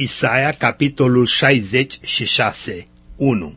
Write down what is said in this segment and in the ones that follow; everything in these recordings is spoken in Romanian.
Isaia, capitolul 66, 1.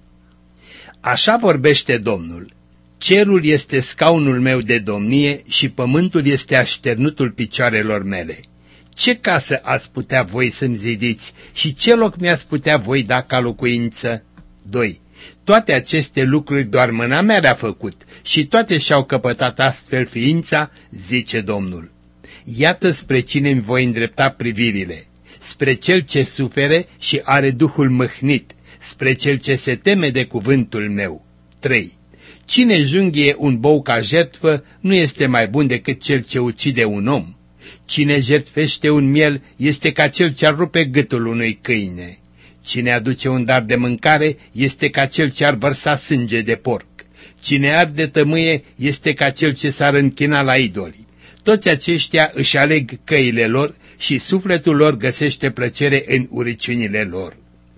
Așa vorbește Domnul: cerul este scaunul meu de domnie și pământul este așternutul picioarelor mele. Ce casă ați putea voi să-mi zidiți și ce loc mi-ați putea voi da ca locuință? 2. Toate aceste lucruri doar mâna mea le-a făcut și toate și-au căpătat astfel ființa, zice Domnul. Iată spre cine îmi voi îndrepta privirile: spre cel ce sufere și are duhul mâhnit, spre cel ce se teme de cuvântul meu. 3. Cine junghie un bou ca jertfă nu este mai bun decât cel ce ucide un om. Cine jertfește un miel este ca cel ce-ar rupe gâtul unui câine. Cine aduce un dar de mâncare este ca cel ce-ar vărsa sânge de porc. Cine arde tămâie este ca cel ce s-ar închina la idoli. Toți aceștia își aleg căile lor și sufletul lor găsește plăcere în uriciunile lor.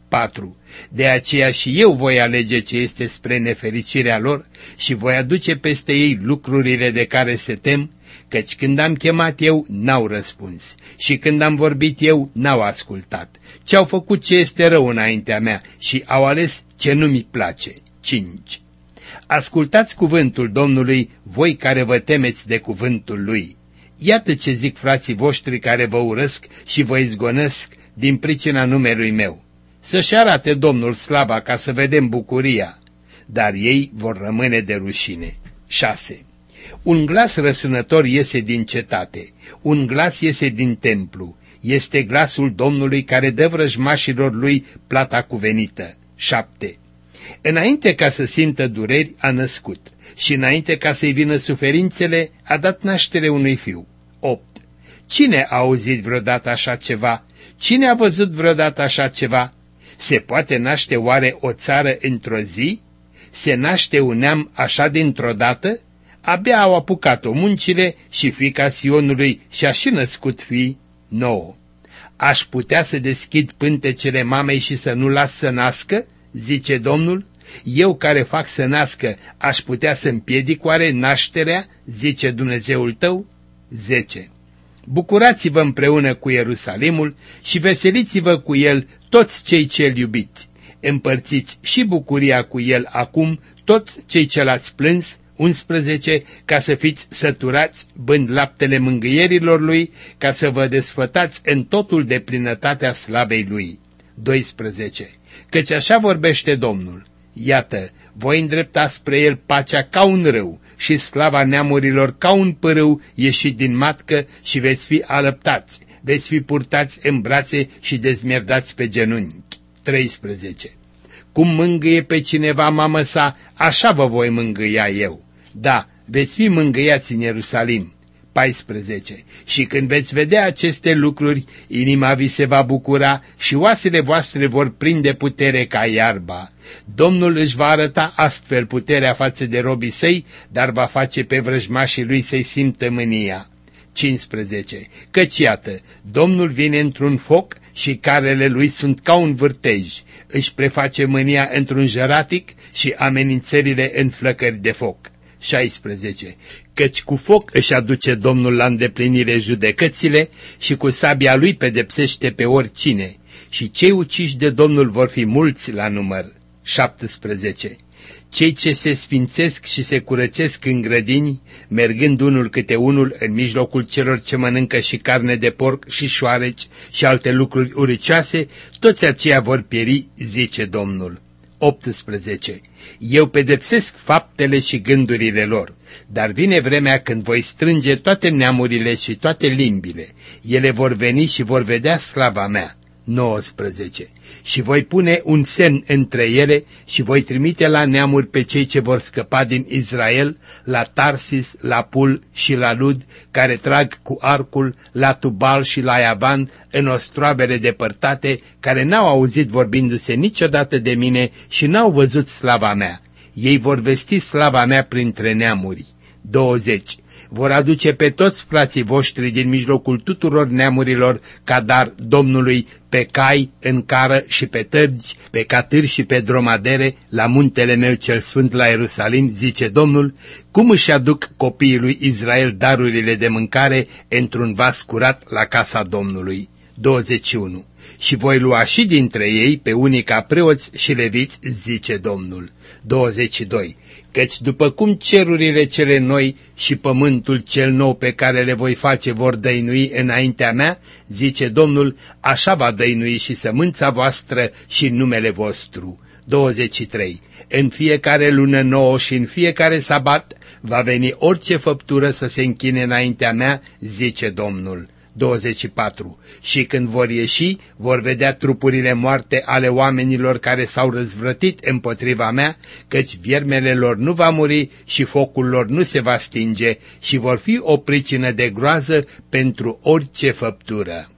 4. De aceea și eu voi alege ce este spre nefericirea lor și voi aduce peste ei lucrurile de care se tem, căci când am chemat eu, n-au răspuns și când am vorbit eu, n-au ascultat. Ce-au făcut ce este rău înaintea mea și au ales ce nu mi place. 5. Ascultați cuvântul Domnului, voi care vă temeți de cuvântul Lui. Iată ce zic frații voștri care vă urăsc și vă izgonesc din pricina numelui meu. Să-și arate Domnul slava ca să vedem bucuria, dar ei vor rămâne de rușine. 6. Un glas răsunător iese din cetate, un glas iese din templu, este glasul Domnului care dă vrăjmașilor lui plata cuvenită. 7. Înainte ca să simtă dureri a născut și înainte ca să-i vină suferințele a dat naștere unui fiu. 8. Cine a auzit vreodată așa ceva? Cine a văzut vreodată așa ceva? Se poate naște oare o țară într-o zi? Se naște un neam așa dintr-o dată? Abia au apucat-o muncile și fiica Sionului și-a și născut fii. 9. Aș putea să deschid pântecele mamei și să nu las să nască? Zice Domnul. Eu care fac să nască, aș putea să împiedic oare nașterea? Zice Dumnezeul tău. 10. Bucurați-vă împreună cu Ierusalimul și veseliți-vă cu el toți cei ce-l iubiți. Împărțiți și bucuria cu el acum toți cei ce l-ați plâns. 11. Ca să fiți săturați bând laptele mângâierilor lui, ca să vă desfătați în totul de plinătatea slavei lui. 12. Căci așa vorbește Domnul: iată, voi îndrepta spre el pacea ca un râu și slava neamurilor ca un pârâu ieșit din matcă și veți fi alăptați, veți fi purtați în brațe și dezmierdați pe genunchi. 13. Cum mângâie pe cineva mamă sa, așa vă voi mângâia eu. Da, veți fi mângâiați în Ierusalim. 14. Și când veți vedea aceste lucruri, inima vi se va bucura și oasele voastre vor prinde putere ca iarba. Domnul își va arăta astfel puterea față de robii săi, dar va face pe vrăjmașii lui să-i simtă mânia. 15. Căci iată, Domnul vine într-un foc și carele lui sunt ca un vârtej. Își preface mânia într-un jăratic și amenințările în flăcări de foc. 16. Căci cu foc își aduce Domnul la îndeplinire judecățile și cu sabia lui pedepsește pe oricine. Și cei uciși de Domnul vor fi mulți la număr. 17. Cei ce se sfințesc și se curățesc în grădini, mergând unul câte unul în mijlocul celor ce mănâncă și carne de porc și șoareci și alte lucruri uricioase, toți aceia vor pieri, zice Domnul. 18. Eu pedepsesc faptele și gândurile lor, dar vine vremea când voi strânge toate neamurile și toate limbile. Ele vor veni și vor vedea slava mea. 19. Și voi pune un semn între ele și voi trimite la neamuri pe cei ce vor scăpa din Israel, la Tarsis, la Pul și la Lud, care trag cu arcul, la Tubal și la Iavan, în ostroabele depărtate, care n-au auzit vorbindu-se niciodată de mine și n-au văzut slava mea. Ei vor vesti slava mea printre neamuri. 20. Vor aduce pe toți frații voștri din mijlocul tuturor neamurilor ca dar Domnului pe cai, în cară și pe tărgi, pe catâri și pe dromadere, la muntele meu cel sfânt la Ierusalim, zice Domnul, cum își aduc copiii lui Israel darurile de mâncare într-un vas curat la casa Domnului. 21. și voi lua și dintre ei pe unii ca preoți și leviți, zice Domnul. 22. Căci după cum cerurile cele noi și pământul cel nou pe care le voi face vor dăinui înaintea mea, zice Domnul, așa va dăinui și sămânța voastră și numele vostru. 23. În fiecare lună nouă și în fiecare sabat va veni orice făptură să se închine înaintea mea, zice Domnul. 24. Și când vor ieși, vor vedea trupurile moarte ale oamenilor care s-au răzvrătit împotriva mea, căci viermele lor nu va muri și focul lor nu se va stinge și vor fi o pricină de groază pentru orice făptură.